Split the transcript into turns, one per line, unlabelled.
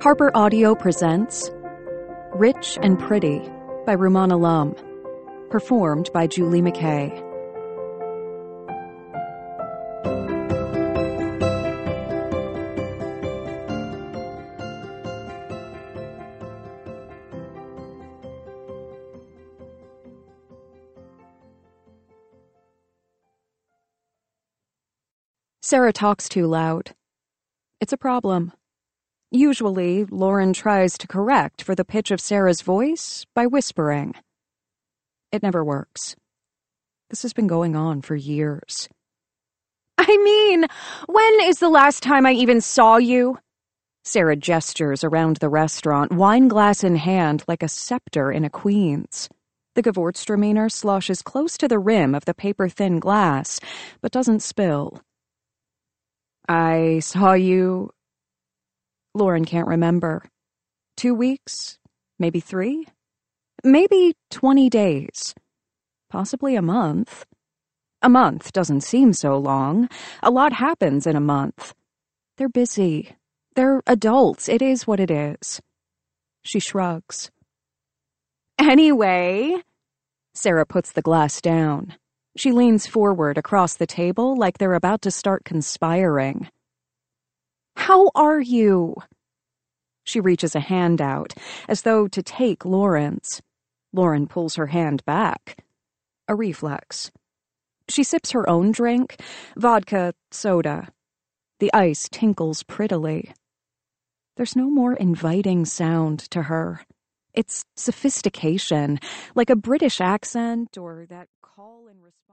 Harper Audio presents Rich and Pretty by Rumana Lum, performed by Julie McKay. Sarah talks too loud. It's a problem. Usually, Lauren tries to correct for the pitch of Sarah's voice by whispering. It never works. This has been going on for years. I mean, when is the last time I even saw you? Sarah gestures around the restaurant, wine glass in hand like a scepter in a queen's. The Gewürztraminer sloshes close to the rim of the paper-thin glass, but doesn't spill. I saw you... Lauren can't remember. 2 weeks? Maybe 3? Maybe 20 days. Possibly a month. A month doesn't seem so long. A lot happens in a month. They're busy. They're adults. It is what it is. She shrugs. Anyway, Sarah puts the glass down. She leans forward across the table like they're about to start conspiring. How are you? She reaches a hand out, as though to take Lauren's. Lauren pulls her hand back. A reflex. She sips her own drink, vodka, soda. The ice tinkles prettily. There's no more inviting sound to her. It's sophistication, like a British accent or that call and response.